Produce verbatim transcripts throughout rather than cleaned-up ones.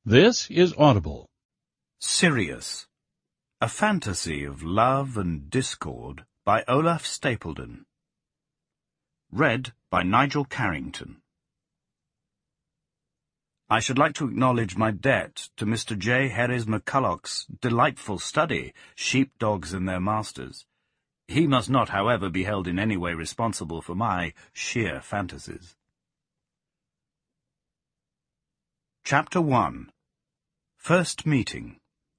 This is Audible. Sirius, a fantasy of love and discord by Olaf Stapledon. Read by Nigel Carrington. I should like to acknowledge my debt to Mister J. Harris McCulloch's delightful study, Sheepdogs and Their Masters. He must not, however, be held in any way responsible for my sheer fantasies. Chapter one. First Meeting.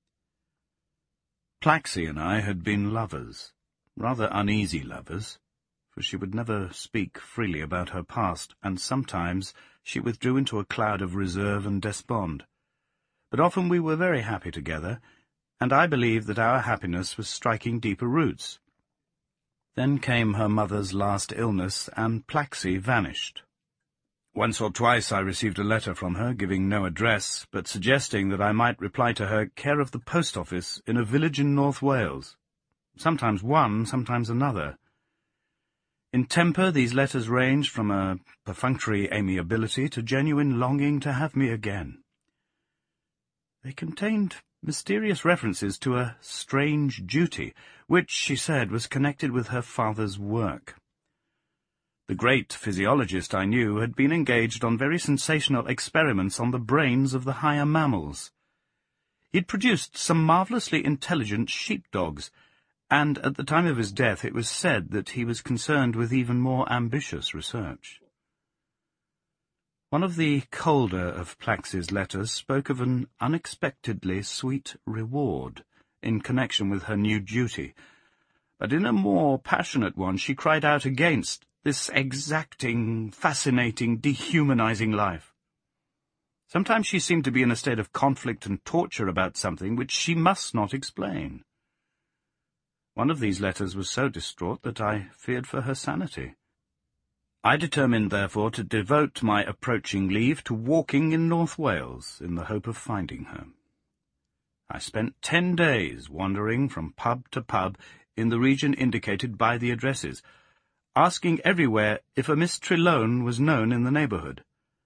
Plaxi and I had been lovers, rather uneasy lovers, for she would never speak freely about her past, and sometimes she withdrew into a cloud of reserve and despond. But often we were very happy together, and I believed that our happiness was striking deeper roots. Then came her mother's last illness, and Plaxi vanished. Once or twice I received a letter from her, giving no address, but suggesting that I might reply to her care of the post office in a village in North Wales. Sometimes one, sometimes another. In temper, these letters ranged from a perfunctory amiability to genuine longing to have me again. They contained mysterious references to a strange duty, which, she said, was connected with her father's work. The great physiologist I knew had been engaged on very sensational experiments on the brains of the higher mammals. He'd produced some marvellously intelligent sheepdogs, and at the time of his death it was said that he was concerned with even more ambitious research. One of the colder of Plaxi's letters spoke of an unexpectedly sweet reward in connection with her new duty, but in a more passionate one she cried out against this exacting, fascinating, dehumanizing life. Sometimes she seemed to be in a state of conflict and torture about something which she must not explain. One of these letters was so distraught that I feared for her sanity. I determined, therefore, to devote my approaching leave to walking in North Wales in the hope of finding her. I spent ten days wandering from pub to pub in the region indicated by the addresses, asking everywhere if a Miss Trelone was known in the neighbourhood.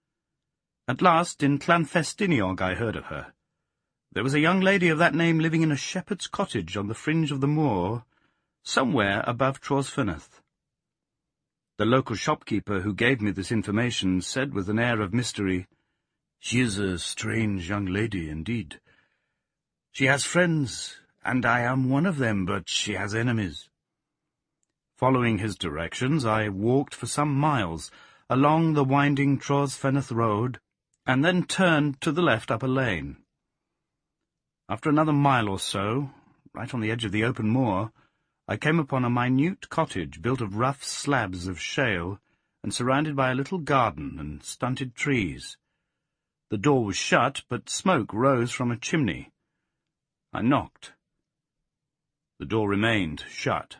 At last, in Llanfestiniog, I heard of her. There was a young lady of that name living in a shepherd's cottage on the fringe of the moor, somewhere above Trawsfynydd. The local shopkeeper who gave me this information said with an air of mystery, "She is a strange young lady indeed. She has friends, and I am one of them, but she has enemies." Following his directions, I walked for some miles along the winding Trawsfynydd road, and then turned to the left up a lane. After another mile or so, right on the edge of the open moor, I came upon a minute cottage built of rough slabs of shale and surrounded by a little garden and stunted trees. The door was shut, but smoke rose from a chimney. I knocked. The door remained shut.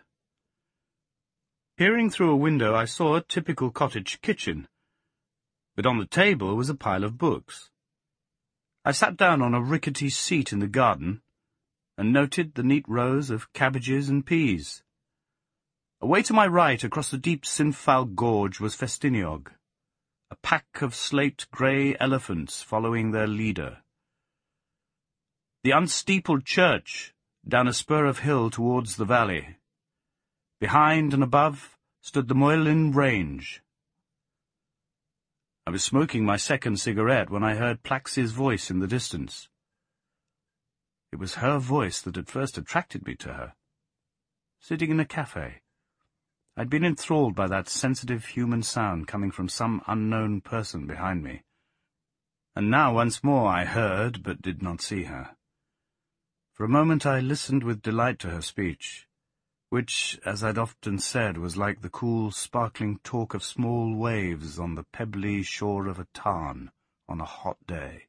Peering through a window, I saw a typical cottage kitchen, but on the table was a pile of books. I sat down on a rickety seat in the garden and noted the neat rows of cabbages and peas. Away to my right, across the deep Sinfal gorge, was Festiniog, a pack of slate-grey elephants following their leader. The unsteepled church down a spur of hill towards the valley. Behind and above stood the Moelin Range. I was smoking my second cigarette when I heard Plaxi's voice in the distance. It was her voice that had first attracted me to her. Sitting in a cafe, I'd been enthralled by that sensitive human sound coming from some unknown person behind me. And now once more I heard, but did not see her. For a moment I listened with delight to her speech, which, as I'd often said, was like the cool, sparkling talk of small waves on the pebbly shore of a tarn on a hot day.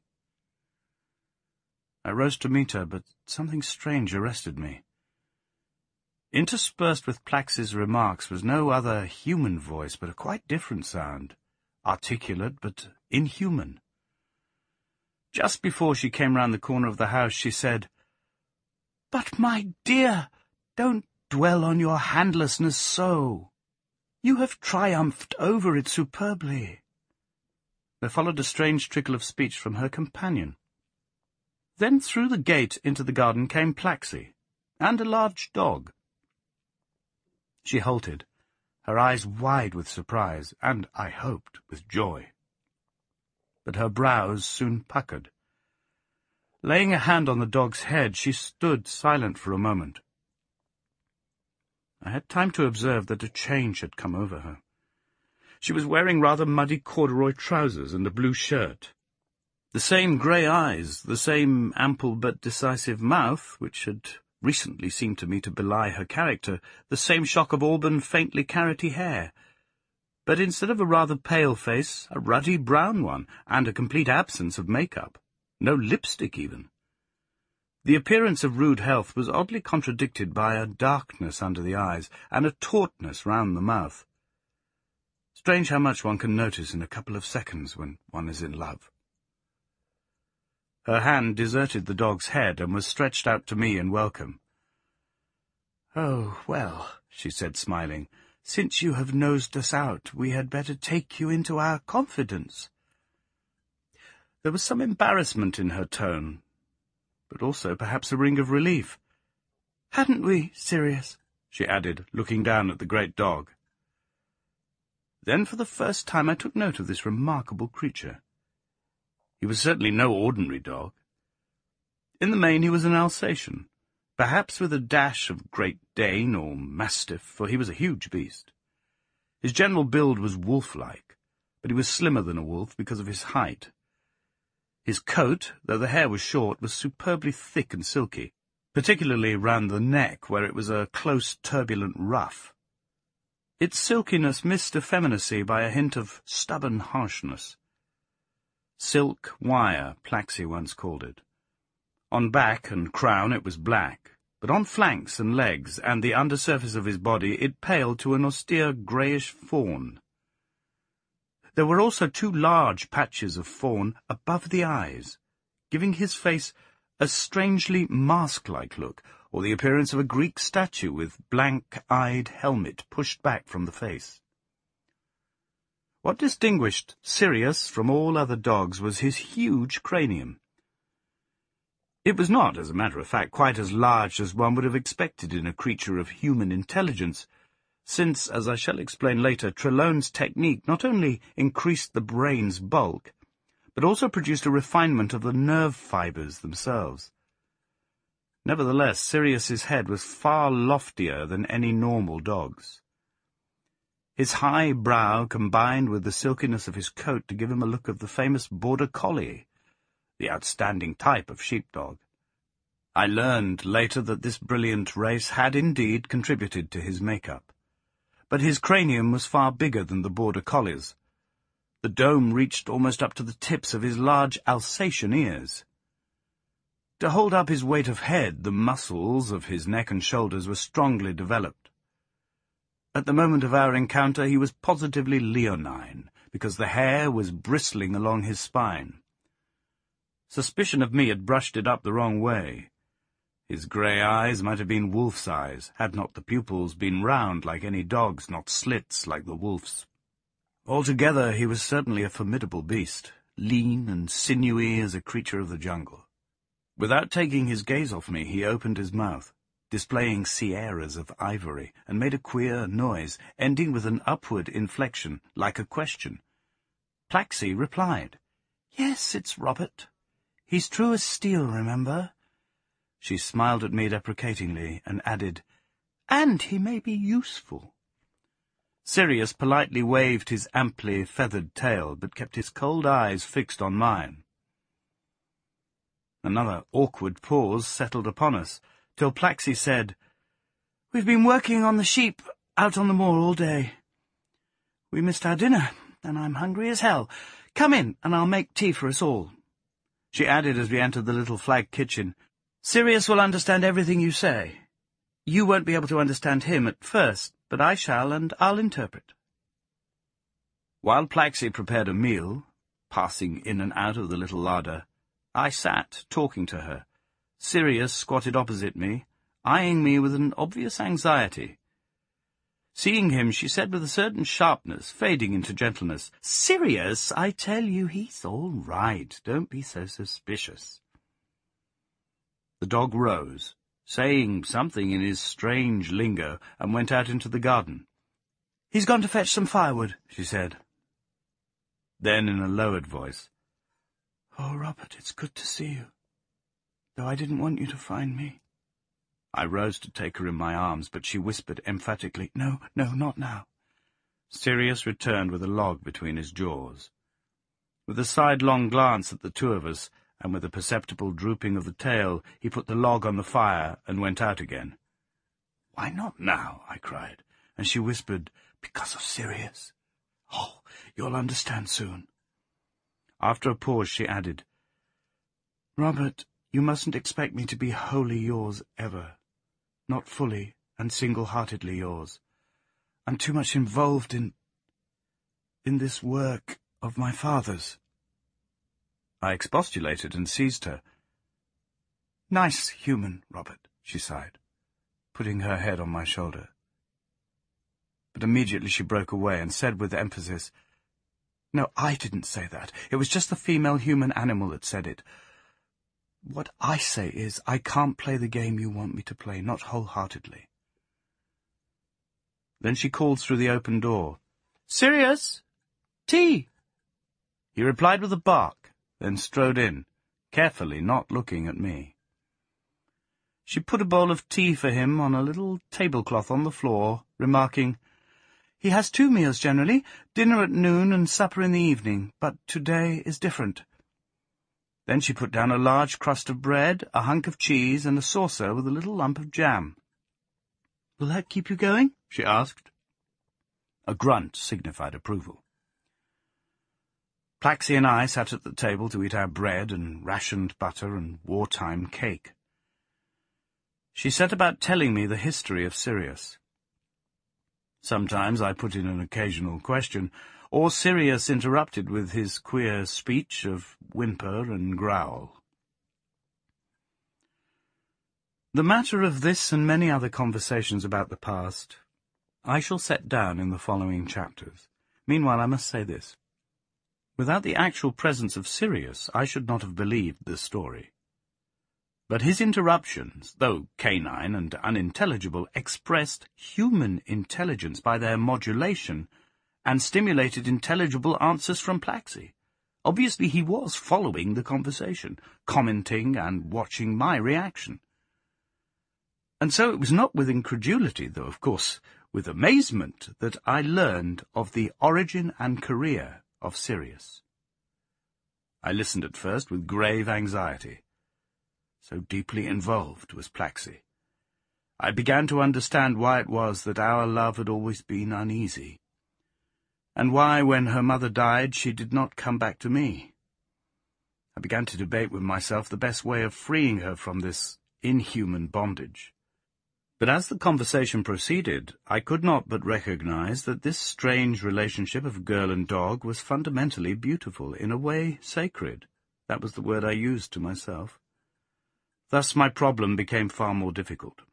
I rose to meet her, but something strange arrested me. Interspersed with Plaxi's remarks was no other human voice, but a quite different sound, articulate but inhuman. Just before she came round the corner of the house, she said, "But, my dear, don't dwell on your handlessness so. You have triumphed over it superbly." There followed a strange trickle of speech from her companion. Then through the gate into the garden came Plaxi, and a large dog. She halted, her eyes wide with surprise, and, I hoped, with joy. But her brows soon puckered. Laying a hand on the dog's head, she stood silent for a moment. I had time to observe that a change had come over her. She was wearing rather muddy corduroy trousers and a blue shirt. The same grey eyes, the same ample but decisive mouth, which had recently seemed to me to belie her character, the same shock of auburn, faintly carroty hair. But instead of a rather pale face, a ruddy brown one, and a complete absence of make-up. No lipstick, even. The appearance of rude health was oddly contradicted by a darkness under the eyes, and a tautness round the mouth. Strange how much one can notice in a couple of seconds when one is in love. Her hand deserted the dog's head and was stretched out to me in welcome. "Oh, well," she said, smiling, "since you have nosed us out, we had better take you into our confidence." There was some embarrassment in her tone, but also perhaps a ring of relief. "Hadn't we, Sirius?" she added, looking down at the great dog. Then for the first time I took note of this remarkable creature. He was certainly no ordinary dog. In the main he was an Alsatian, perhaps with a dash of Great Dane or Mastiff, for he was a huge beast. His general build was wolf-like, but he was slimmer than a wolf because of his height. His coat, though the hair was short, was superbly thick and silky, particularly round the neck, where it was a close, turbulent ruff. Its silkiness missed effeminacy by a hint of stubborn harshness. Silk wire, Plaxi once called it. On back and crown it was black, but on flanks and legs and the undersurface of his body it paled to an austere greyish fawn. There were also two large patches of fawn above the eyes, giving his face a strangely mask-like look, or the appearance of a Greek statue with blank-eyed helmet pushed back from the face. What distinguished Sirius from all other dogs was his huge cranium. It was not, as a matter of fact, quite as large as one would have expected in a creature of human intelligence, since, as I shall explain later, Trelawney's technique not only increased the brain's bulk, but also produced a refinement of the nerve fibres themselves. Nevertheless, Sirius's head was far loftier than any normal dog's. His high brow combined with the silkiness of his coat to give him a look of the famous border collie, the outstanding type of sheepdog. I learned later that this brilliant race had indeed contributed to his make-up. But his cranium was far bigger than the border collie's. The dome reached almost up to the tips of his large Alsatian ears. To hold up his weight of head, the muscles of his neck and shoulders were strongly developed. At the moment of our encounter he was positively leonine, because the hair was bristling along his spine. Suspicion of me had brushed it up the wrong way. His grey eyes might have been wolf's eyes, had not the pupils been round like any dog's, not slits like the wolf's. Altogether he was certainly a formidable beast, lean and sinewy as a creature of the jungle. Without taking his gaze off me, he opened his mouth, displaying sierras of ivory, and made a queer noise, ending with an upward inflection, like a question. Plaxi replied, "Yes, it's Robert. He's true as steel, remember?" She smiled at me deprecatingly, and added, "And he may be useful." Sirius politely waved his amply feathered tail, but kept his cold eyes fixed on mine. Another awkward pause settled upon us, till Plaxi said, "We've been working on the sheep out on the moor all day. We missed our dinner, and I'm hungry as hell. Come in, and I'll make tea for us all." She added as we entered the little flag kitchen, "Sirius will understand everything you say. You won't be able to understand him at first, but I shall, and I'll interpret." While Plaxi prepared a meal, passing in and out of the little larder, I sat talking to her. Sirius squatted opposite me, eyeing me with an obvious anxiety. Seeing him, she said with a certain sharpness, fading into gentleness, "Sirius, I tell you he's all right. Don't be so suspicious." The dog rose, saying something in his strange lingo, and went out into the garden. "He's gone to fetch some firewood," she said. Then, in a lowered voice, "Oh, Robert, it's good to see you, though I didn't want you to find me." I rose to take her in my arms, but she whispered emphatically, "No, no, not now." Sirius returned with a log between his jaws. With a sidelong glance at the two of us, and with a perceptible drooping of the tail, he put the log on the fire and went out again. "Why not now?" I cried, and she whispered, "Because of Sirius. Oh, you'll understand soon." After a pause she added, "Robert, you mustn't expect me to be wholly yours ever. Not fully and single-heartedly yours. I'm too much involved in... in this work of my father's." I expostulated and seized her. "Nice human, Robert," she sighed, putting her head on my shoulder. But immediately she broke away and said with emphasis, "No, I didn't say that. It was just the female human animal that said it. What I say is, I can't play the game you want me to play, not wholeheartedly." Then she called through the open door, "Sirius! Tea!" He replied with a bark, then strode in, carefully not looking at me. She put a bowl of tea for him on a little tablecloth on the floor, remarking, "He has two meals generally, dinner at noon and supper in the evening, but today is different." Then she put down a large crust of bread, a hunk of cheese, and a saucer with a little lump of jam. "Will that keep you going?" she asked. A grunt signified approval. Plaxi and I sat at the table to eat our bread and rationed butter and wartime cake. She set about telling me the history of Sirius. Sometimes I put in an occasional question, or Sirius interrupted with his queer speech of whimper and growl. The matter of this and many other conversations about the past I shall set down in the following chapters. Meanwhile, I must say this. Without the actual presence of Sirius, I should not have believed this story. But his interruptions, though canine and unintelligible, expressed human intelligence by their modulation, and stimulated intelligible answers from Plaxi. Obviously he was following the conversation, commenting and watching my reaction. And so it was not with incredulity, though of course with amazement, that I learned of the origin and career of Sirius. I listened at first with grave anxiety. So deeply involved was Plaxi. I began to understand why it was that our love had always been uneasy, and why, when her mother died, she did not come back to me. I began to debate with myself the best way of freeing her from this inhuman bondage. But as the conversation proceeded, I could not but recognize that this strange relationship of girl and dog was fundamentally beautiful, in a way sacred. That was the word I used to myself. Thus my problem became far more difficult.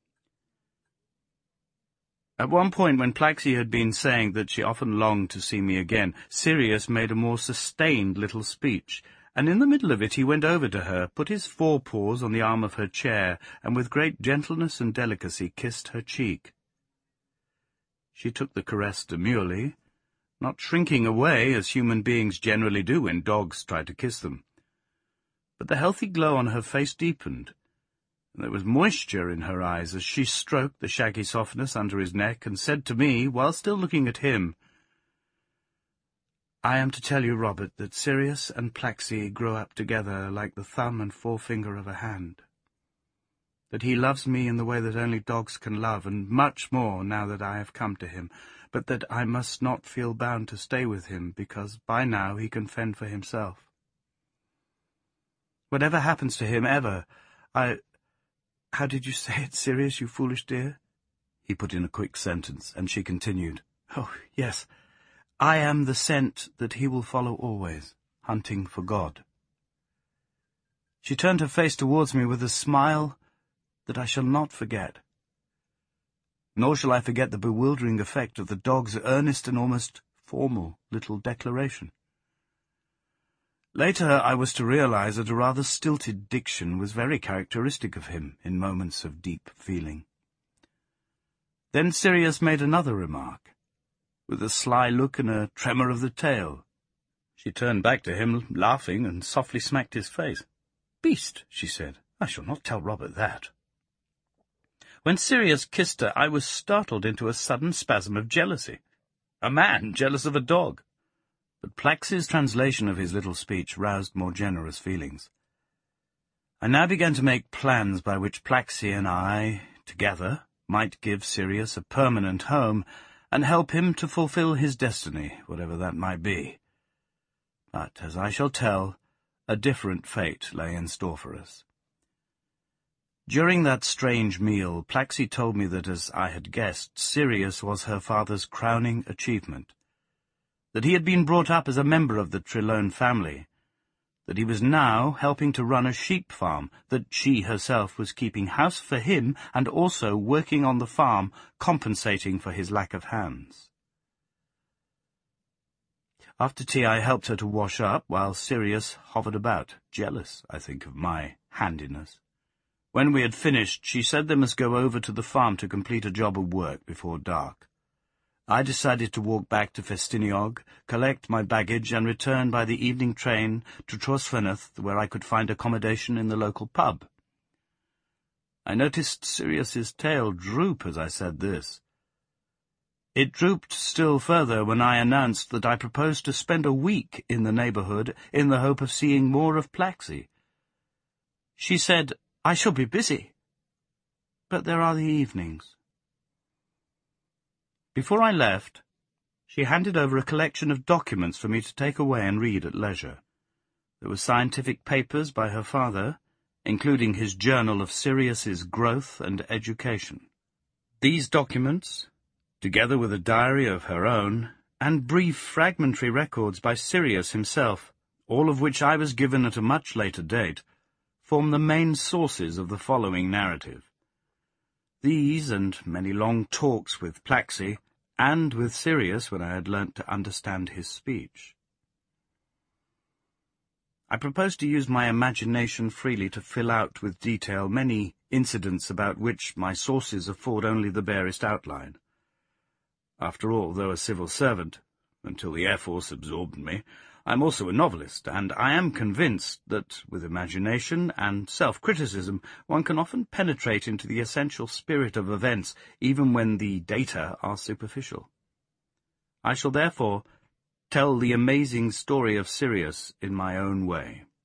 At one point, when Plaxi had been saying that she often longed to see me again, Sirius made a more sustained little speech, and in the middle of it he went over to her, put his forepaws on the arm of her chair, and with great gentleness and delicacy kissed her cheek. She took the caress demurely, not shrinking away as human beings generally do when dogs try to kiss them. But the healthy glow on her face deepened, and there was moisture in her eyes as she stroked the shaggy softness under his neck and said to me, while still looking at him, "I am to tell you, Robert, that Sirius and Plaxi grow up together like the thumb and forefinger of a hand. That he loves me in the way that only dogs can love, and much more now that I have come to him, but that I must not feel bound to stay with him, because by now he can fend for himself. Whatever happens to him ever, I... How did you say it, Sirius, you foolish dear?" He put in a quick sentence, and she continued, "Oh, yes, I am the scent that he will follow always, hunting for God." She turned her face towards me with a smile that I shall not forget. Nor shall I forget the bewildering effect of the dog's earnest and almost formal little declaration. Later I was to realize that a rather stilted diction was very characteristic of him in moments of deep feeling. Then Sirius made another remark, with a sly look and a tremor of the tail. She turned back to him, laughing, and softly smacked his face. "Beast," she said, "I shall not tell Robert that." When Sirius kissed her, I was startled into a sudden spasm of jealousy. A man jealous of a dog. But Plaxy's translation of his little speech roused more generous feelings. I now began to make plans by which Plaxy and I, together, might give Sirius a permanent home and help him to fulfill his destiny, whatever that might be. But, as I shall tell, a different fate lay in store for us. During that strange meal, Plaxy told me that, as I had guessed, Sirius was her father's crowning achievement, that he had been brought up as a member of the Trelawney family, that he was now helping to run a sheep farm, that she herself was keeping house for him and also working on the farm, compensating for his lack of hands. After tea I helped her to wash up, while Sirius hovered about, jealous, I think, of my handiness. When we had finished, she said they must go over to the farm to complete a job of work before dark. I decided to walk back to Festiniog, collect my baggage, and return by the evening train to Trosveneth, where I could find accommodation in the local pub. I noticed Sirius's tail droop as I said this. It drooped still further when I announced that I proposed to spend a week in the neighbourhood in the hope of seeing more of Plaxy. She said, "I shall be busy, but there are the evenings." Before I left, she handed over a collection of documents for me to take away and read at leisure. There were scientific papers by her father, including his journal of Sirius's growth and education. These documents, together with a diary of her own, and brief fragmentary records by Sirius himself, all of which I was given at a much later date, form the main sources of the following narrative. These, and many long talks with Plaxy, and with Sirius when I had learnt to understand his speech. I propose to use my imagination freely to fill out with detail many incidents about which my sources afford only the barest outline. After all, though a civil servant, until the Air Force absorbed me, I am also a novelist, and I am convinced that, with imagination and self-criticism, one can often penetrate into the essential spirit of events, even when the data are superficial. I shall therefore tell the amazing story of Sirius in my own way.